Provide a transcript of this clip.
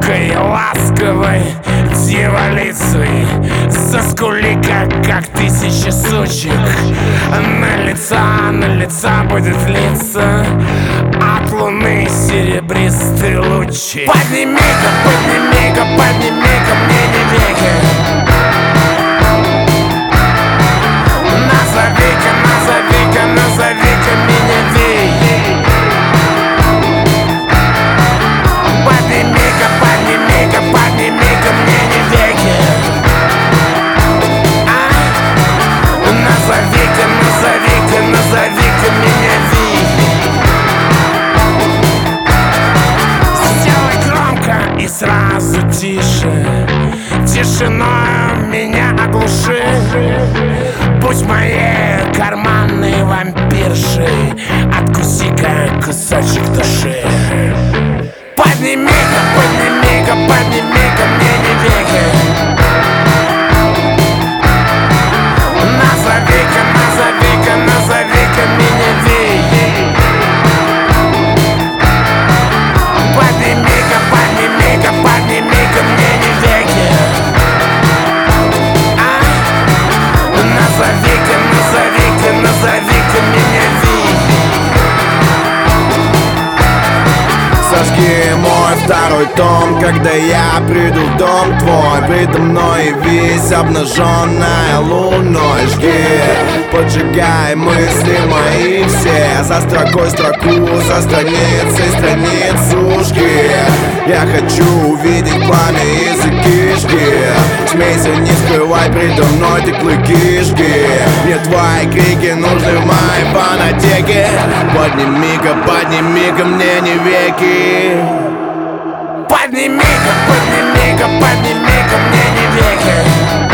хрупкой, ласковой дьяволицей. Заскули-ка, как тысяча сучек. На лица будет литься от луны серебристый лучик. Подними-ка, подними-ка, подними-ка мне не веки. Назови-ка, назови-ка, назови-ка меня Вей. Подними-ка, подними-ка, подними-ка мне не веки. Назови-ка, назови-ка, назови-ка меня Вей. Сделай громко и сразу тише. Тишиной меня оглуши. Будь моей карманной вампиршей. Откуси-ка кусочек души. Подними-ка, подними-ка, подними-ка мне не веки. Назови-ка, назови-ка, назови-ка меня Вей. Подними-ка, подними-ка, подними-ка мне не веки. Назови-ка, назови-ка, назови-ка меня Вей. Сожги мой второй том, когда я приду в дом твой. Предо мной весь обнаженная луной. Жги, поджигай мысли мои все. За строкой строку, за страницей страницу жги. Я хочу увидеть пламя языки жги. Смейся, не скрывай предо мной ты клыки жги. Мне твои крики нужны в моей фонотеке. Подними-ка, подними-ка мне не веки. Подними-ка, подними-ка, подними-ка мне не веки.